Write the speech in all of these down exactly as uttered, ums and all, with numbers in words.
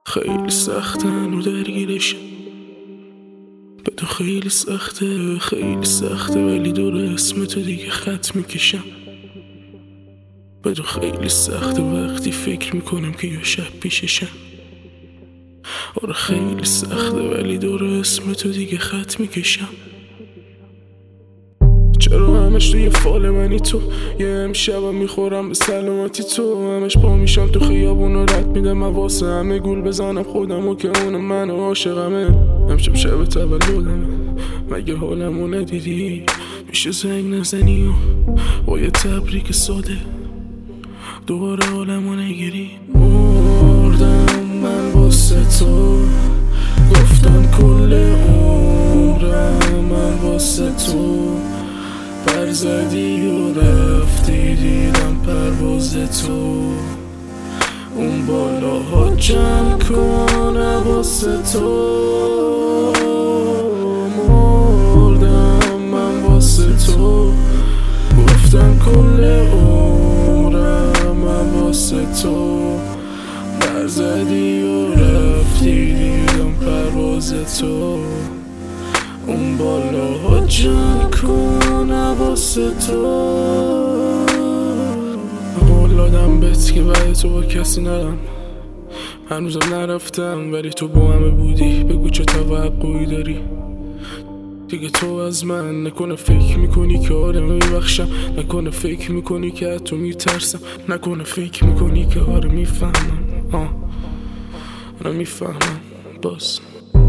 خیلی سخته هنو درگیرشم، به تو خیلی سخته خیلی سخته ولی دور اسم تو دیگه خط میکشم. به تو خیلی سخته وقتی فکر میکنم که یا شب پیششم. آره خیلی سخته ولی دور اسم تو دیگه خط میکشم. چرا همش توی فال منی تو، یه امشبم میخورم به سلامتی تو. همش پا میشم تو خیابون و رد میدم واسه همه گول بزنم خودم و که اون من عاشقمه. امشب شب تولدمه مگه حالمو ندیدی؟ میشه زنگ نزنی و با یه تبریک ساده دوباره حالمو نگیری؟ مردم من واسه تو، گفتن کل عمرم من واسه تو. پر زدی و رفتی دیدم پرواز تو، اون بالاها جمع کنه واسه تو. مردم من واسه تو، گفتن کل عمرم من واسه تو. پر زدی و رفتی دیدم پرواز تو، اون بالاها جمع کنه واسه تو. قول دادم بهت که بعد تو با کسی نرم، هنوزم نرفتم ولی تو با همه بودی. بگو چه توقعی داری دیگه تو از من؟ نکنه فکر میکنی که آره میبخشم، نکنه فکر میکنی که از تو میترسم، نکنه فکر میکنی که آره میفهمم. آه آره میفهمم باز.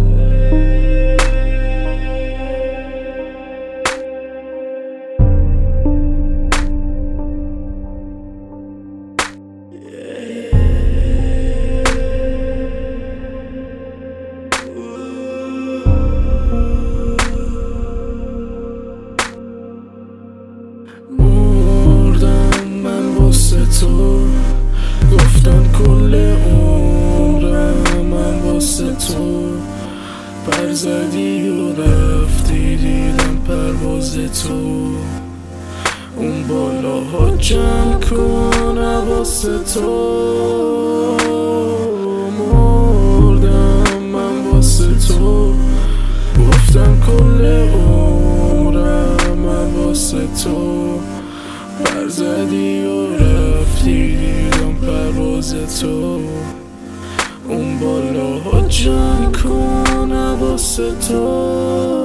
تو گفتن کل عمرم من واسه تو. پر زدی و رفتی دیدم پرواز تو، اون بالاها جمع کنه واسه تو. مردم من واسه تو، گفتن کل عمرم من واسه تو. پر زدی و رفتی دیدم پرواز تو، اون بالاها جمع کنه واسه تو.